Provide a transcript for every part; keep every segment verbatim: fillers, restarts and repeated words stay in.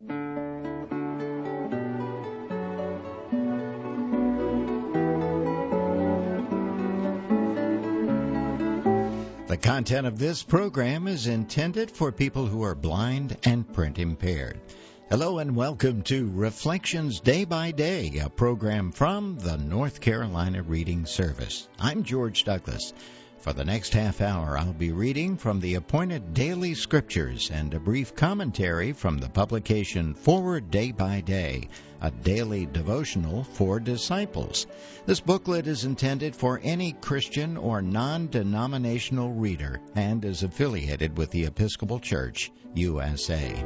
The content of this program is intended for people who are blind and print impaired. Hello and welcome to Reflections Day by Day, a program from the North Carolina Reading Service. I'm George Douglas. For the next half hour, I'll be reading from the appointed daily scriptures and a brief commentary from the publication Forward Day by Day, a daily devotional for disciples. This booklet is intended for any Christian or non-denominational reader and is affiliated with the Episcopal Church, U S A.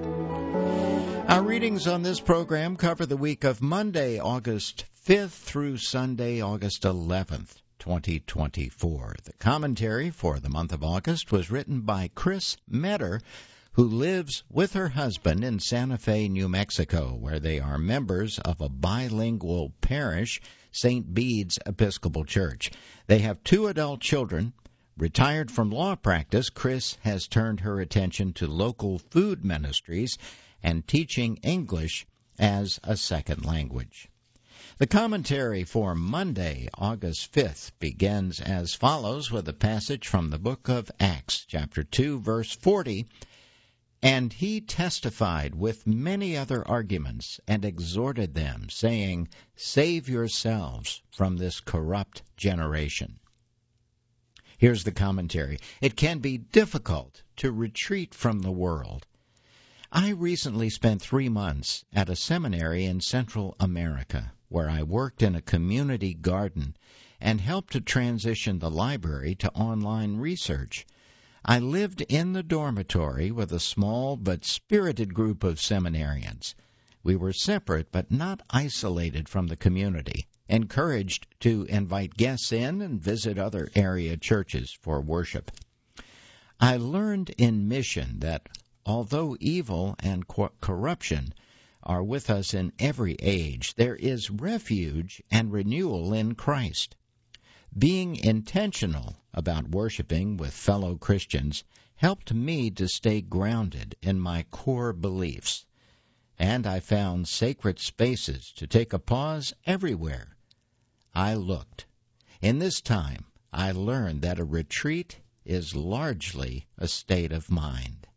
Our readings on this program cover the week of Monday, August fifth through Sunday, August eleventh. twenty twenty-four. The commentary for the month of August was written by Chris Metter, who lives with her husband in Santa Fe, New Mexico, where they are members of a bilingual parish, Saint Bede's Episcopal Church. They have two adult children. Retired from law practice, Chris has turned her attention to local food ministries and teaching English as a second language. The commentary for Monday, August fifth, begins as follows with a passage from the book of Acts, chapter two, verse forty. And he testified with many other arguments and exhorted them, saying, Save yourselves from this corrupt generation. Here's the commentary. It can be difficult to retreat from the world. I recently spent three months at a seminary in Central America, where I worked in a community garden and helped to transition the library to online research. I lived in the dormitory with a small but spirited group of seminarians. We were separate but not isolated from the community, encouraged to invite guests in and visit other area churches for worship. I learned in mission that although evil and co- corruption are with us in every age, there is refuge and renewal in Christ. Being intentional about worshiping with fellow Christians helped me to stay grounded in my core beliefs, and I found sacred spaces to take a pause everywhere I looked. In this time, I learned that a retreat is largely a state of mind.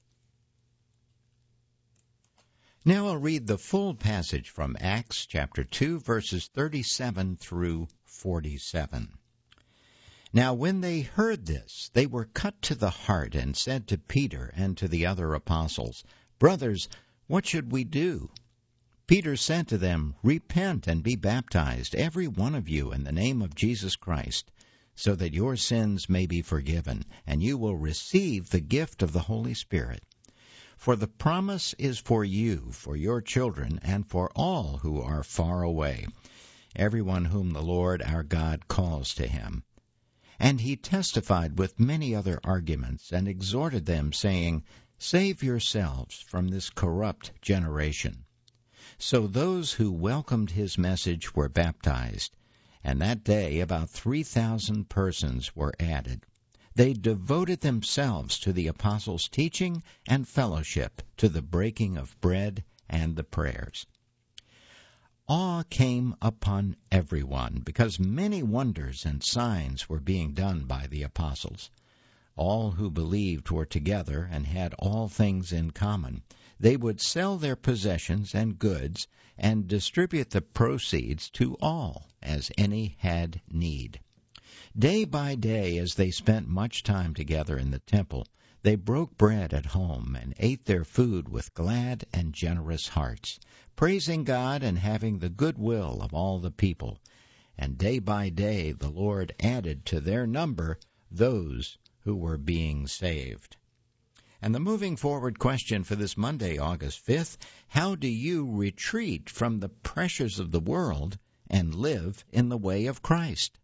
Now I'll read the full passage from Acts chapter two, verses thirty-seven through forty-seven. Now when they heard this, they were cut to the heart and said to Peter and to the other apostles, Brothers, what should we do? Peter said to them, Repent and be baptized, every one of you, in the name of Jesus Christ, so that your sins may be forgiven, and you will receive the gift of the Holy Spirit. For the promise is for you, for your children, and for all who are far away, everyone whom the Lord our God calls to him. And he testified with many other arguments, and exhorted them, saying, Save yourselves from this corrupt generation. So those who welcomed his message were baptized, and that day about three thousand persons were added. They devoted themselves to the apostles' teaching and fellowship, to the breaking of bread and the prayers. Awe came upon everyone, because many wonders and signs were being done by the apostles. All who believed were together and had all things in common. They would sell their possessions and goods and distribute the proceeds to all, as any had need. Day by day, as they spent much time together in the temple, they broke bread at home and ate their food with glad and generous hearts, praising God and having the good will of all the people. And day by day the Lord added to their number those who were being saved. And the moving forward question for this Monday, August fifth, how do you retreat from the pressures of the world and live in the way of Christ?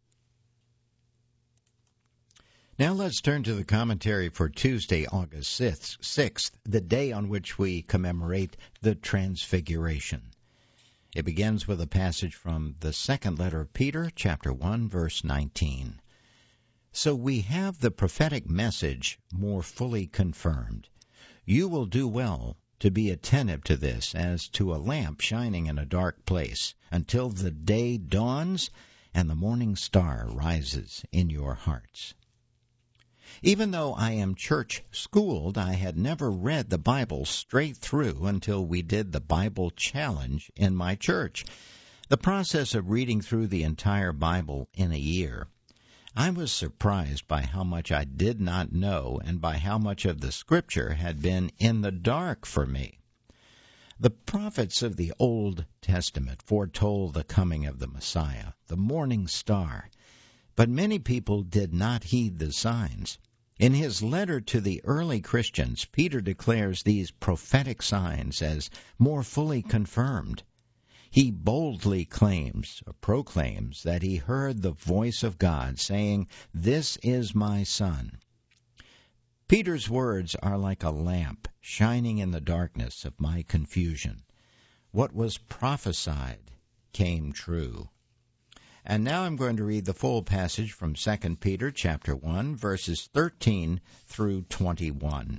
Now let's turn to the commentary for Tuesday, August sixth, the day on which we commemorate the Transfiguration. It begins with a passage from the second letter of Peter, chapter one, verse nineteen. So we have the prophetic message more fully confirmed. You will do well to be attentive to this as to a lamp shining in a dark place until the day dawns and the morning star rises in your hearts. Even though I am church-schooled, I had never read the Bible straight through until we did the Bible Challenge in my church. The process of reading through the entire Bible in a year, I was surprised by how much I did not know and by how much of the Scripture had been in the dark for me. The prophets of the Old Testament foretold the coming of the Messiah, the morning star, but many people did not heed the signs. In his letter to the early Christians, Peter declares these prophetic signs as more fully confirmed. He boldly claims, or proclaims, that he heard the voice of God saying, "This is my Son." Peter's words are like a lamp shining in the darkness of my confusion. What was prophesied came true. And now I'm going to read the full passage from Second Peter chapter one, verses thirteen through twenty-one.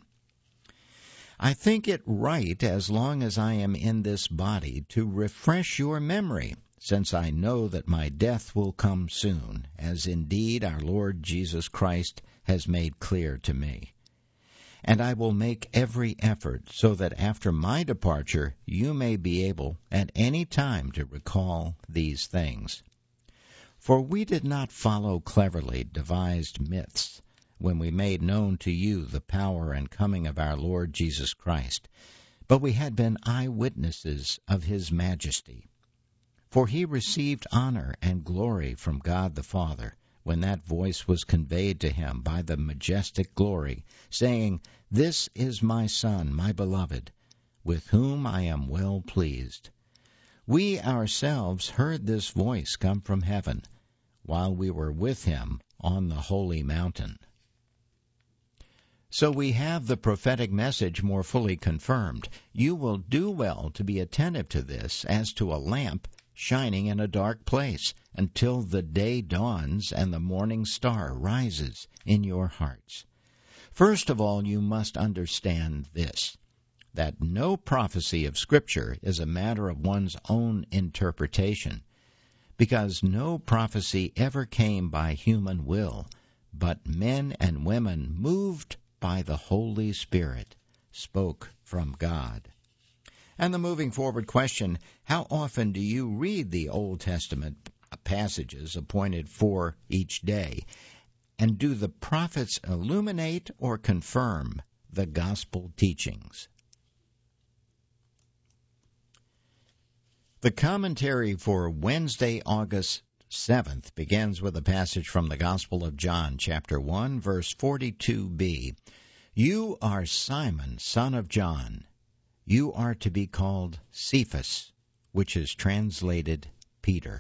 I think it right, as long as I am in this body, to refresh your memory, since I know that my death will come soon, as indeed our Lord Jesus Christ has made clear to me. And I will make every effort so that after my departure you may be able at any time to recall these things. For we did not follow cleverly devised myths when we made known to you the power and coming of our Lord Jesus Christ, but we had been eyewitnesses of his majesty. For he received honor and glory from God the Father when that voice was conveyed to him by the majestic glory, saying, "This is my Son, my beloved, with whom I am well pleased." We ourselves heard this voice come from heaven, while we were with him on the holy mountain. So we have the prophetic message more fully confirmed. You will do well to be attentive to this as to a lamp shining in a dark place until the day dawns and the morning star rises in your hearts. First of all, you must understand this, that no prophecy of Scripture is a matter of one's own interpretation, because no prophecy ever came by human will, but men and women moved by the Holy Spirit spoke from God. And the moving forward question, how often do you read the Old Testament passages appointed for each day? And do the prophets illuminate or confirm the gospel teachings? The commentary for Wednesday, August seventh, begins with a passage from the Gospel of John, chapter one, verse forty-two b. You are Simon, son of John. You are to be called Cephas, which is translated Peter.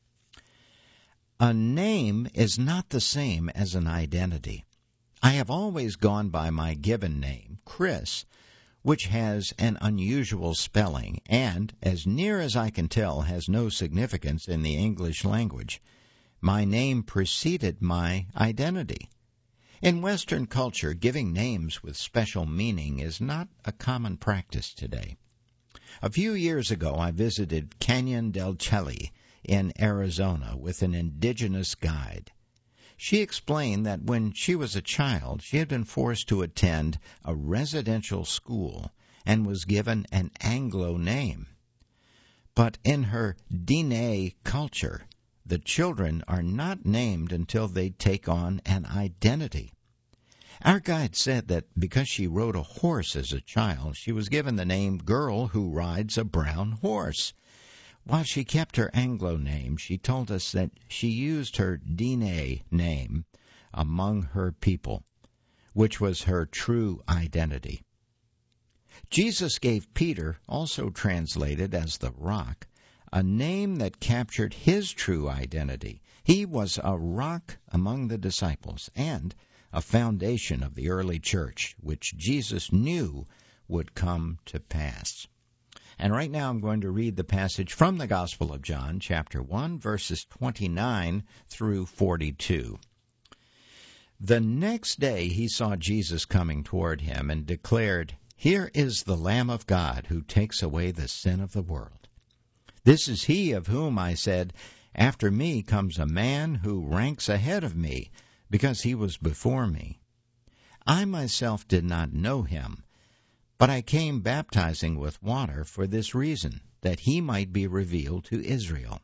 A name is not the same as an identity. I have always gone by my given name, Chris, which has an unusual spelling and, as near as I can tell, has no significance in the English language. My name preceded my identity. In Western culture, giving names with special meaning is not a common practice today. A few years ago, I visited Canyon del Chelly in Arizona with an indigenous guide. She explained that when she was a child, she had been forced to attend a residential school and was given an Anglo name. But in her Diné culture, the children are not named until they take on an identity. Our guide said that because she rode a horse as a child, she was given the name Girl Who Rides a Brown Horse. While she kept her Anglo name, she told us that she used her Diné name among her people, which was her true identity. Jesus gave Peter, also translated as the Rock, a name that captured his true identity. He was a rock among the disciples and a foundation of the early church, which Jesus knew would come to pass. And right now I'm going to read the passage from the Gospel of John, chapter one, verses twenty-nine through forty-two. The next day he saw Jesus coming toward him and declared, Here is the Lamb of God who takes away the sin of the world. This is he of whom I said, After me comes a man who ranks ahead of me, because he was before me. I myself did not know him, but I came baptizing with water for this reason, that he might be revealed to Israel.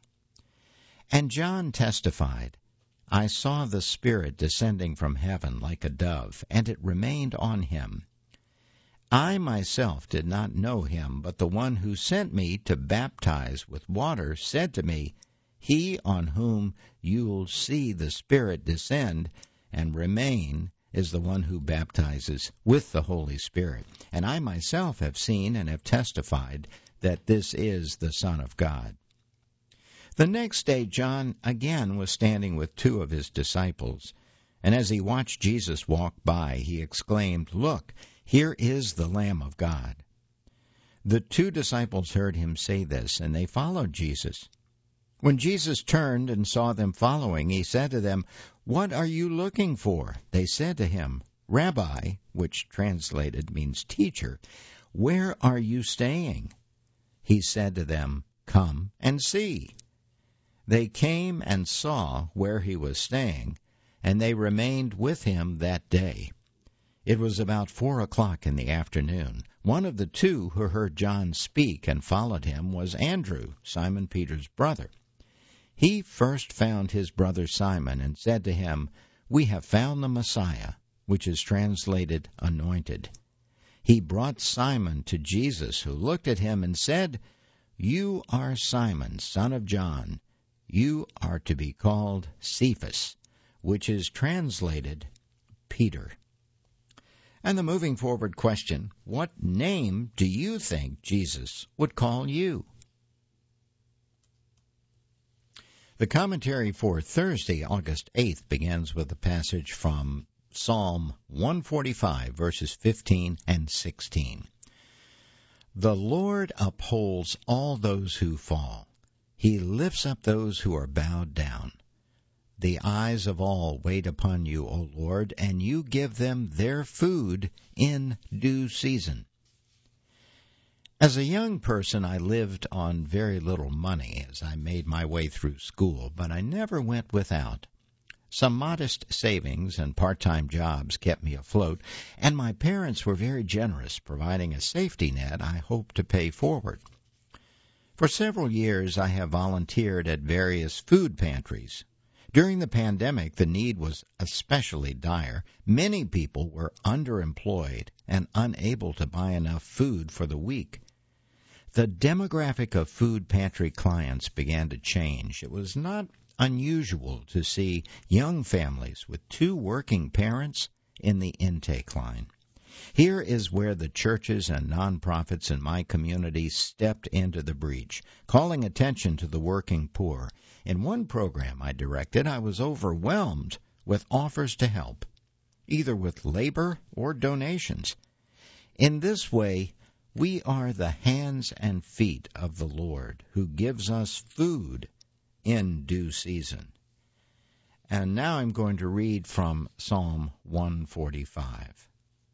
And John testified, I saw the Spirit descending from heaven like a dove, and it remained on him. I myself did not know him, but the one who sent me to baptize with water said to me, He on whom you'll see the Spirit descend and remain is the one who baptizes with the Holy Spirit. And I myself have seen and have testified that this is the Son of God. The next day John again was standing with two of his disciples, and as he watched Jesus walk by, he exclaimed, Look, here is the Lamb of God. The two disciples heard him say this, and they followed Jesus. When Jesus turned and saw them following, he said to them, What are you looking for? They said to him, Rabbi, which translated means teacher, where are you staying? He said to them, Come and see. They came and saw where he was staying, and they remained with him that day. It was about four o'clock in the afternoon. One of the two who heard John speak and followed him was Andrew, Simon Peter's brother. He first found his brother Simon and said to him, We have found the Messiah, which is translated anointed. He brought Simon to Jesus, who looked at him and said, You are Simon, son of John. You are to be called Cephas, which is translated Peter. And the moving forward question, what name do you think Jesus would call you? The commentary for Thursday, August eighth, begins with a passage from Psalm one forty-five, verses fifteen and sixteen. The Lord upholds all those who fall. He lifts up those who are bowed down. The eyes of all wait upon you, O Lord, and you give them their food in due season. As a young person, I lived on very little money as I made my way through school, but I never went without. Some modest savings and part-time jobs kept me afloat, and my parents were very generous, providing a safety net I hope to pay forward. For several years, I have volunteered at various food pantries. During the pandemic, the need was especially dire. Many people were underemployed and unable to buy enough food for the week. The demographic of food pantry clients began to change. It was not unusual to see young families with two working parents in the intake line. Here is where the churches and nonprofits in my community stepped into the breach, calling attention to the working poor. In one program I directed, I was overwhelmed with offers to help, either with labor or donations. In this way, we are the hands and feet of the Lord, who gives us food in due season. And now I'm going to read from Psalm one forty-five.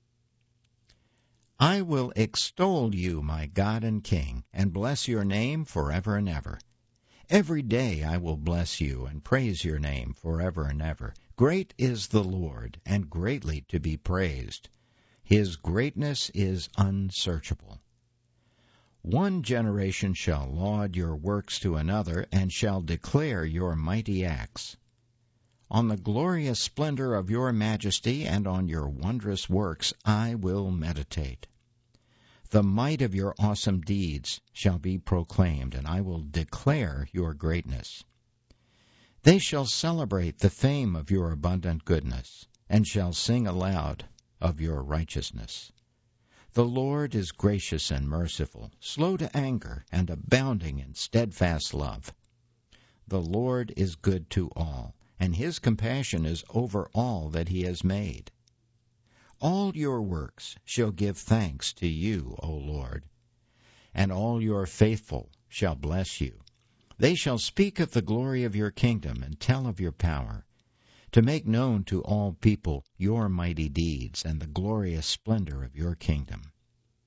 I will extol you, my God and King, and bless your name forever and ever. Every day I will bless you and praise your name forever and ever. Great is the Lord, and greatly to be praised. His greatness is unsearchable. One generation shall laud your works to another, and shall declare your mighty acts. On the glorious splendor of your majesty and on your wondrous works I will meditate. The might of your awesome deeds shall be proclaimed, and I will declare your greatness. They shall celebrate the fame of your abundant goodness, and shall sing aloud of your righteousness. The Lord is gracious and merciful, slow to anger, and abounding in steadfast love. The Lord is good to all, and his compassion is over all that he has made. All your works shall give thanks to you, O Lord, and all your faithful shall bless you. They shall speak of the glory of your kingdom and tell of your power, to make known to all people your mighty deeds and the glorious splendor of your kingdom.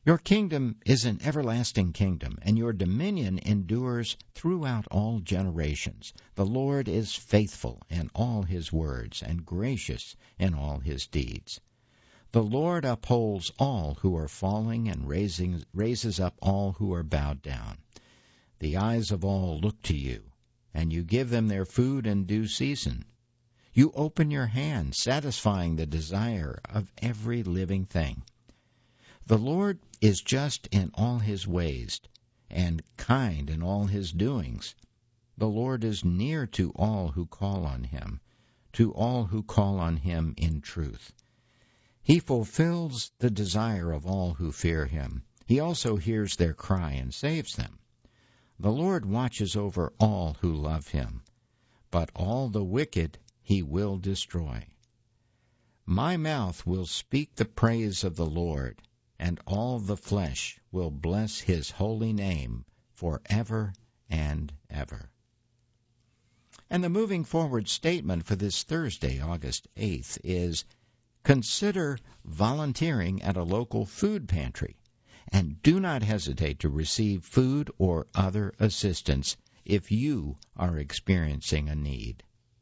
Your kingdom is an everlasting kingdom, and your dominion endures throughout all generations. The Lord is faithful in all his words and gracious in all his deeds. The Lord upholds all who are falling and raising, raises up all who are bowed down. The eyes of all look to you, and you give them their food in due season. You open your hand, satisfying the desire of every living thing. The Lord is just in all his ways, and kind in all his doings. The Lord is near to all who call on him, to all who call on him in truth. He fulfills the desire of all who fear him. He also hears their cry and saves them. The Lord watches over all who love him, but all the wicked he will destroy. My mouth will speak the praise of the Lord, and all the flesh will bless his holy name forever and ever. And the moving forward statement for this Thursday, August eighth, is consider volunteering at a local food pantry, and do not hesitate to receive food or other assistance if you are experiencing a need.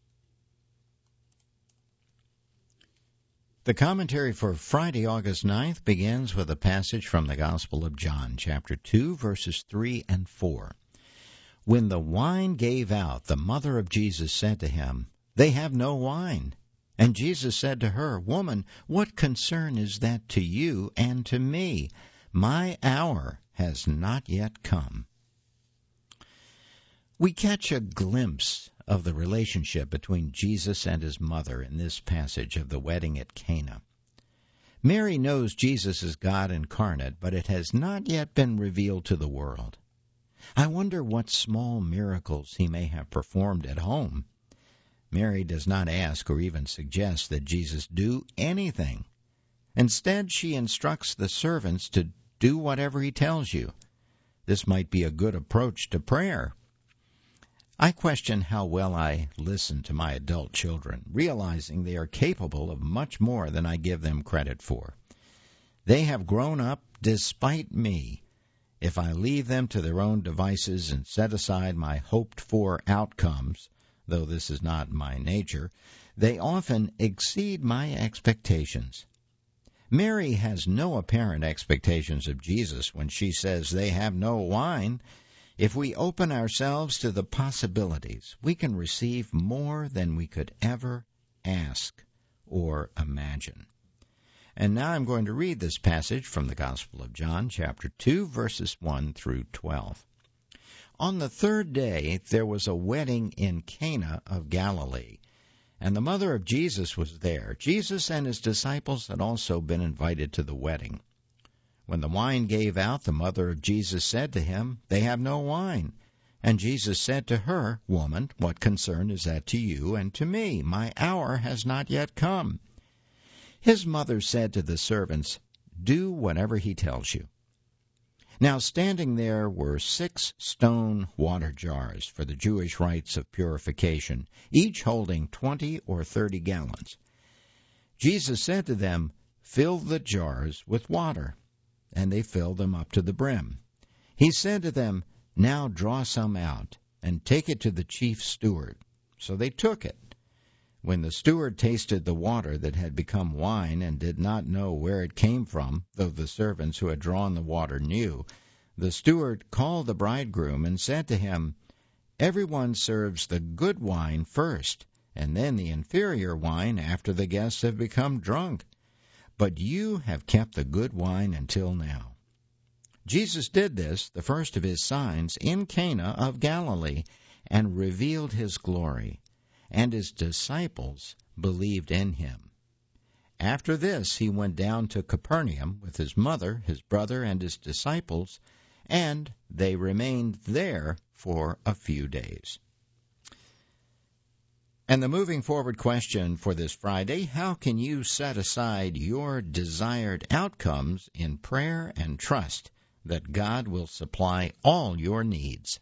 The commentary for Friday, August ninth, begins with a passage from the Gospel of John, chapter two, verses three and four. When the wine gave out, the mother of Jesus said to him, "They have no wine." And Jesus said to her, "Woman, what concern is that to you and to me? My hour has not yet come." We catch a glimpse of the relationship between Jesus and his mother in this passage of the wedding at Cana. Mary knows Jesus is God incarnate, but it has not yet been revealed to the world. I wonder what small miracles he may have performed at home. Mary does not ask or even suggest that Jesus do anything. Instead, she instructs the servants to do whatever he tells you. This might be a good approach to prayer. I question how well I listen to my adult children, realizing they are capable of much more than I give them credit for. They have grown up despite me. If I leave them to their own devices and set aside my hoped-for outcomes, though this is not my nature, they often exceed my expectations. Mary has no apparent expectations of Jesus when she says they have no wine. If we open ourselves to the possibilities, we can receive more than we could ever ask or imagine. And now I'm going to read this passage from the Gospel of John, chapter two, verses one through twelve. On the third day there was a wedding in Cana of Galilee, and the mother of Jesus was there. Jesus and his disciples had also been invited to the wedding. When the wine gave out, the mother of Jesus said to him, "They have no wine." And Jesus said to her, "Woman, what concern is that to you and to me? My hour has not yet come." His mother said to the servants, "Do whatever he tells you." Now standing there were six stone water jars for the Jewish rites of purification, each holding twenty or thirty gallons. Jesus said to them, "Fill the jars with water." And they filled them up to the brim. He said to them, "Now draw some out, and take it to the chief steward." So they took it. When the steward tasted the water that had become wine and did not know where it came from, though the servants who had drawn the water knew, the steward called the bridegroom and said to him, "Everyone serves the good wine first, and then the inferior wine after the guests have become drunk. But you have kept the good wine until now." Jesus did this, the first of his signs, in Cana of Galilee, and revealed his glory, and his disciples believed in him. After this he went down to Capernaum with his mother, his brother, and his disciples, and they remained there for a few days. And the moving forward question for this Friday, how can you set aside your desired outcomes in prayer and trust that God will supply all your needs?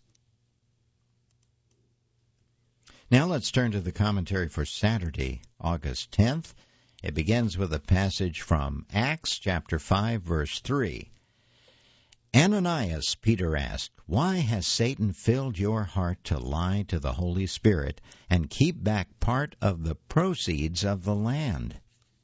Now let's turn to the commentary for Saturday, August tenth. It begins with a passage from Acts chapter five, verse three. Ananias, Peter asked, why has Satan filled your heart to lie to the Holy Spirit and keep back part of the proceeds of the land?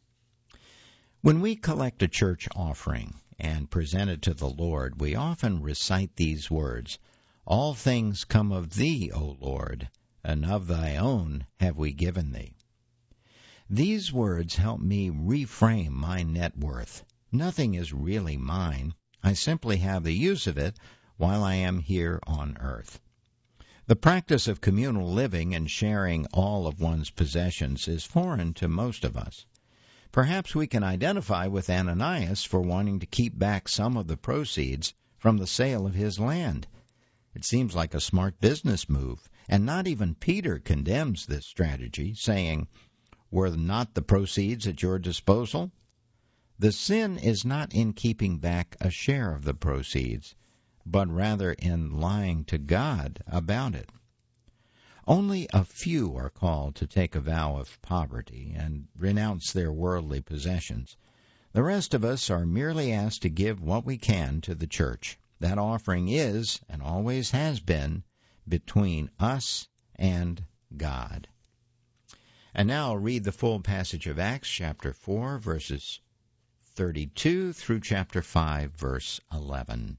When we collect a church offering and present it to the Lord, we often recite these words, all things come of thee, O Lord, and of thy own have we given thee. These words help me reframe my net worth. Nothing is really mine. I simply have the use of it while I am here on earth. The practice of communal living and sharing all of one's possessions is foreign to most of us. Perhaps we can identify with Ananias for wanting to keep back some of the proceeds from the sale of his land. It seems like a smart business move, and not even Peter condemns this strategy, saying, were not the proceeds at your disposal? The sin is not in keeping back a share of the proceeds, but rather in lying to God about it. Only a few are called to take a vow of poverty and renounce their worldly possessions. The rest of us are merely asked to give what we can to the church. That offering is, and always has been, between us and God. And now I'll read the full passage of Acts chapter four, verses thirty-two through chapter five, verse eleven.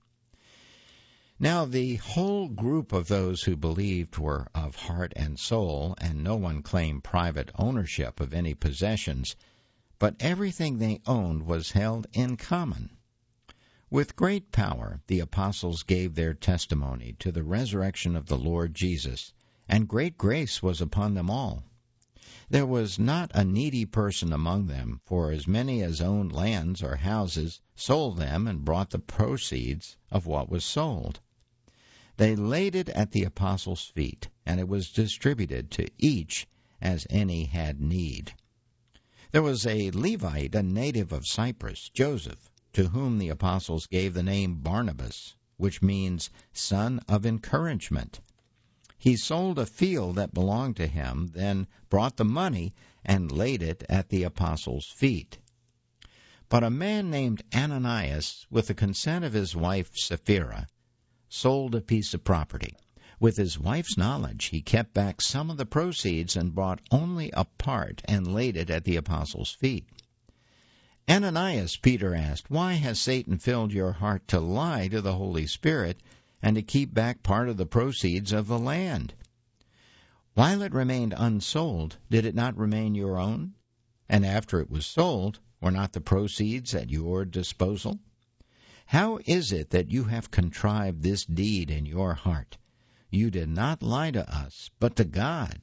Now the whole group of those who believed were of heart and soul, and no one claimed private ownership of any possessions, but everything they owned was held in common. With great power the apostles gave their testimony to the resurrection of the Lord Jesus, and great grace was upon them all. There was not a needy person among them, for as many as owned lands or houses sold them and brought the proceeds of what was sold. They laid it at the apostles' feet, and it was distributed to each as any had need. There was a Levite, a native of Cyprus, Joseph, to whom the apostles gave the name Barnabas, which means son of encouragement. He sold a field that belonged to him, then brought the money and laid it at the apostles' feet. But a man named Ananias, with the consent of his wife Sapphira, sold a piece of property. With his wife's knowledge, he kept back some of the proceeds and brought only a part and laid it at the apostles' feet. Ananias, Peter asked, why has Satan filled your heart to lie to the Holy Spirit and to keep back part of the proceeds of the land? While it remained unsold, did it not remain your own? And after it was sold, were not the proceeds at your disposal? How is it that you have contrived this deed in your heart? You did not lie to us, but to God.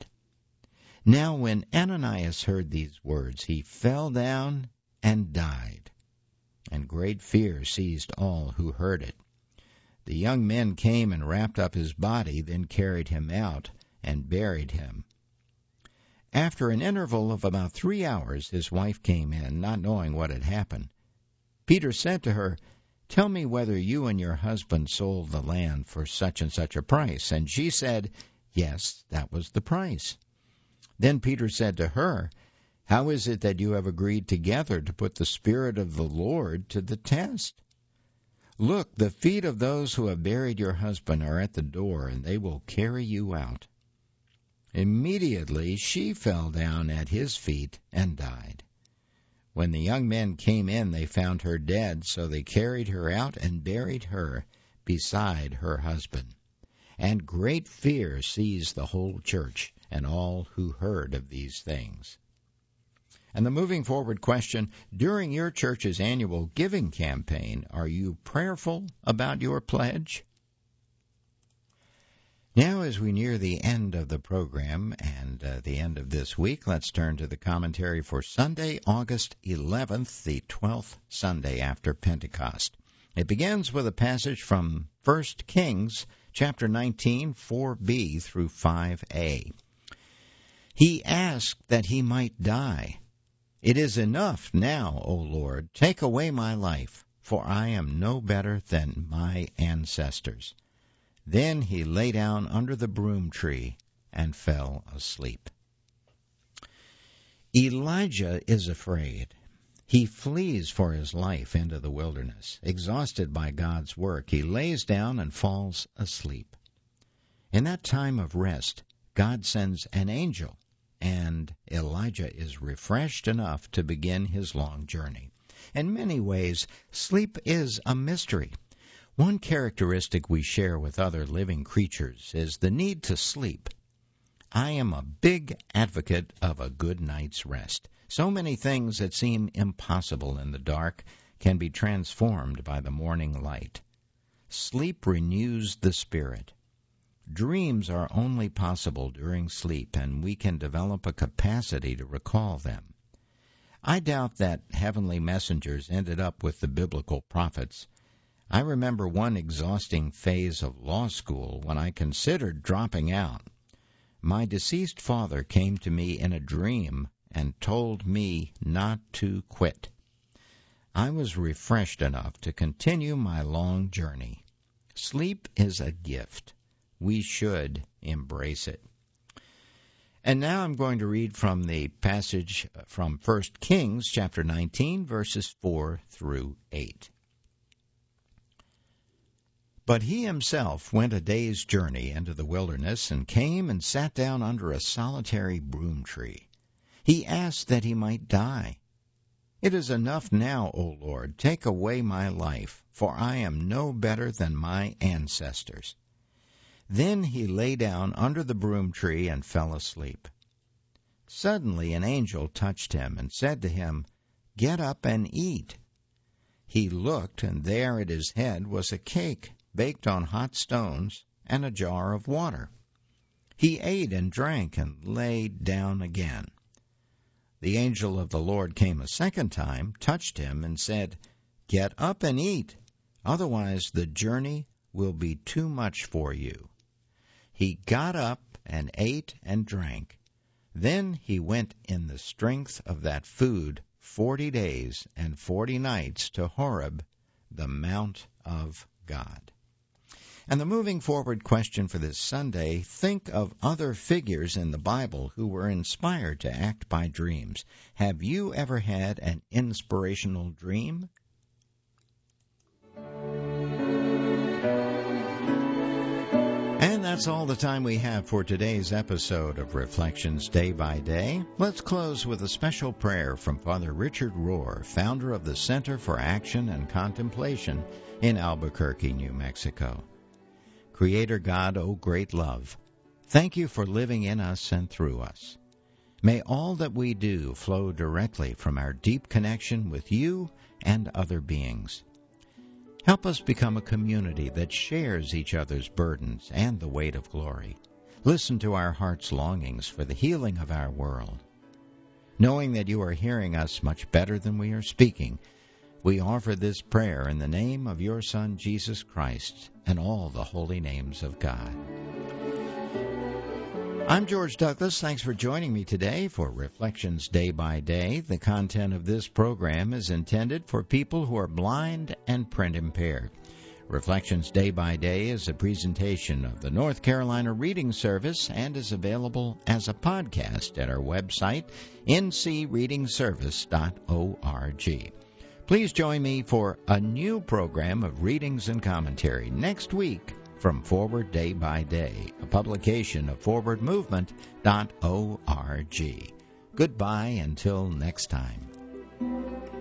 Now when Ananias heard these words, he fell down and died, and great fear seized all who heard it. The young men came and wrapped up his body, then carried him out and buried him. After an interval of about three hours, his wife came in, not knowing what had happened. Peter said to her, tell me whether you and your husband sold the land for such and such a price. And she said, yes, that was the price. Then Peter said to her, how is it that you have agreed together to put the Spirit of the Lord to the test? Look, the feet of those who have buried your husband are at the door, and they will carry you out. Immediately she fell down at his feet and died. When the young men came in, they found her dead, so they carried her out and buried her beside her husband. And great fear seized the whole church and all who heard of these things. And the moving forward question, during your church's annual giving campaign, are you prayerful about your pledge? Now, as we near the end of the program and uh, the end of this week, let's turn to the commentary for Sunday, August eleventh, the twelfth Sunday after Pentecost. It begins with a passage from First Kings, chapter nineteen, four b through five a. He asked that he might die. It is enough now, O Lord, take away my life, for I am no better than my ancestors. Then he lay down under the broom tree and fell asleep. Elijah is afraid. He flees for his life into the wilderness. Exhausted by God's work, he lays down and falls asleep. In that time of rest, God sends an angel, and Elijah is refreshed enough to begin his long journey. In many ways, sleep is a mystery. One characteristic we share with other living creatures is the need to sleep. I am a big advocate of a good night's rest. So many things that seem impossible in the dark can be transformed by the morning light. Sleep renews the spirit. Dreams are only possible during sleep, and we can develop a capacity to recall them. I doubt that heavenly messengers ended up with the biblical prophets. I remember one exhausting phase of law school when I considered dropping out. My deceased father came to me in a dream and told me not to quit. I was refreshed enough to continue my long journey. Sleep is a gift. We should embrace it. And now I'm going to read from the passage from First Kings chapter nineteen, verses four through eight. But he himself went a day's journey into the wilderness and came and sat down under a solitary broom tree. He asked that he might die. It is enough now, O Lord, take away my life, for I am no better than my ancestors. Then he lay down under the broom tree and fell asleep. Suddenly an angel touched him and said to him, "Get up and eat." He looked, and there at his head was a cake baked on hot stones and a jar of water. He ate and drank and lay down again. The angel of the Lord came a second time, touched him, and said, "Get up and eat, otherwise the journey will be too much for you." He got up and ate and drank. Then he went in the strength of that food forty days and forty nights to Horeb, the mount of God. And the moving forward question for this Sunday, think of other figures in the Bible who were inspired to act by dreams. Have you ever had an inspirational dream? And that's all the time we have for today's episode of Reflections Day by Day. Let's close with a special prayer from Father Richard Rohr, founder of the Center for Action and Contemplation in Albuquerque, New Mexico. Creator God, O great love, thank you for living in us and through us. May all that we do flow directly from our deep connection with you and other beings. Help us become a community that shares each other's burdens and the weight of glory. Listen to our heart's longings for the healing of our world. Knowing that you are hearing us much better than we are speaking, we offer this prayer in the name of your Son, Jesus Christ, and all the holy names of God. I'm George Douglas. Thanks for joining me today for Reflections Day by Day. The content of this program is intended for people who are blind and print impaired. Reflections Day by Day is a presentation of the North Carolina Reading Service and is available as a podcast at our website, n c reading service dot org. Please join me for a new program of readings and commentary next week from Forward Day by Day, a publication of forward movement dot org. Goodbye until next time.